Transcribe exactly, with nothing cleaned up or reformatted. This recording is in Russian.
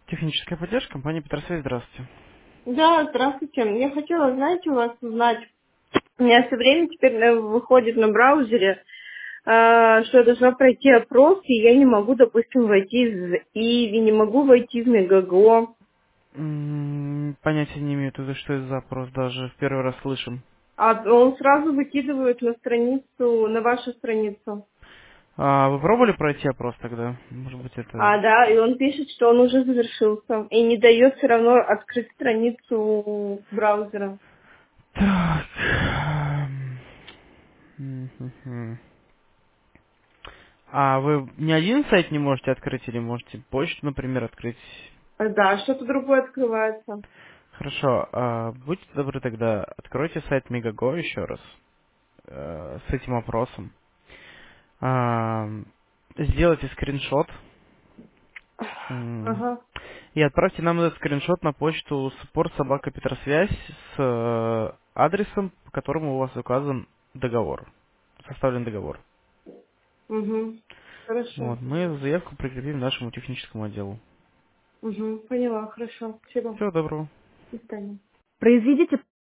Техническая поддержка, компания Петросвязь, здравствуйте. Да, здравствуйте. Я хотела, знаете, у вас узнать. У меня все время теперь э, выходит на браузере, э, что я должна пройти опрос, и я не могу, допустим, войти в Иви, не могу войти в Мегаго. М, Понятия не имею, это что это за запрос, даже в первый раз слышим. А он сразу выкидывает на страницу, на вашу страницу. А вы пробовали пройти опрос тогда? Может быть, это... А, да, и он пишет, что он уже завершился. И не дает все равно открыть страницу браузера. Так. эм, мгм. А вы ни один сайт не можете открыть или можете почту, например, открыть? А, да, что-то другое открывается. Хорошо, а, будьте добры тогда, откройте сайт Мегаго еще раз э, с этим опросом. А, сделайте скриншот м, Ага. и отправьте нам этот скриншот на почту support собака Петросвязь с э, адресом, по которому у вас указан договор, составлен договор. Угу. Хорошо. Вот, мы эту заявку прикрепим нашему техническому отделу. Угу. Поняла, хорошо. Спасибо. Всего доброго. До свидания. Произведите